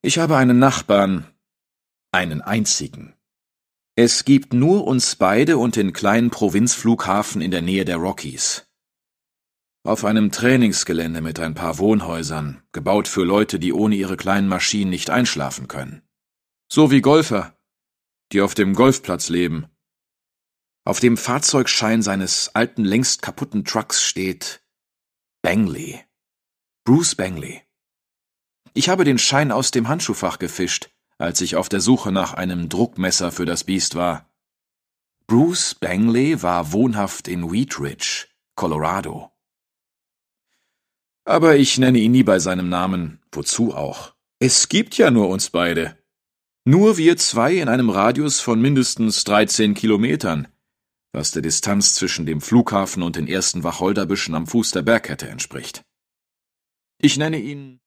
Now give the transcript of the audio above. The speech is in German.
Ich habe einen Nachbarn, einen einzigen. Es gibt nur uns beide und den kleinen Provinzflughafen in der Nähe der Rockies. Auf einem Trainingsgelände mit ein paar Wohnhäusern, gebaut für Leute, die ohne ihre kleinen Maschinen nicht einschlafen können. So wie Golfer, die auf dem Golfplatz leben. Auf dem Fahrzeugschein seines alten, längst kaputten Trucks steht Bangley. Bruce Bangley. Ich habe den Schein aus dem Handschuhfach gefischt, als ich auf der Suche nach einem Druckmesser für das Biest war. Bruce Bangley war wohnhaft in Wheat Ridge, Colorado. Aber ich nenne ihn nie bei seinem Namen, wozu auch? Es gibt ja nur uns beide. Nur wir zwei in einem Radius von mindestens 13 Kilometern, was der Distanz zwischen dem Flughafen und den ersten Wacholderbüschen am Fuß der Bergkette entspricht. Ich nenne ihn